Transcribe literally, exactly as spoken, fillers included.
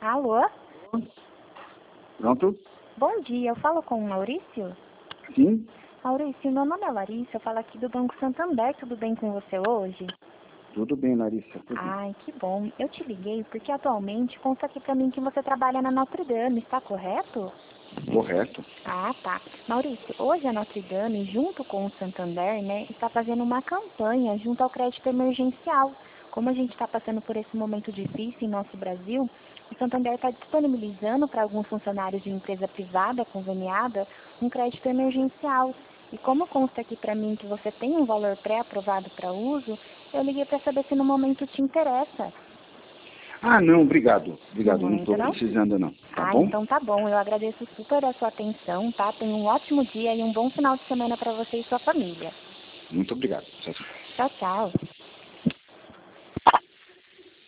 Alô? Pronto? Bom dia, eu falo com o Maurício? Sim? Maurício, meu nome é Larissa, eu falo aqui do Banco Santander, tudo bem com você hoje? Tudo bem, Larissa. Tudo bem. Ai, que bom. Eu te liguei porque atualmente consta aqui pra mim que você trabalha na Notre Dame, está correto? Correto. Ah, tá. Maurício, hoje a Notre Dame, junto com o Santander, né, está fazendo uma campanha junto ao crédito emergencial. Como a gente está passando por esse momento difícil em nosso Brasil, o Santander está disponibilizando para alguns funcionários de empresa privada conveniada um crédito emergencial. E como consta aqui para mim que você tem um valor pré-aprovado para uso, eu liguei para saber se no momento te interessa. Ah, não, obrigado. No Obrigado, não momento estou não? precisando não. Tá Ah, bom? então tá bom. Eu agradeço super a sua atenção, tá? Tenha um ótimo dia e um bom final de semana para você e sua família. Muito obrigado. Tchau, tchau. Tchau, tchau.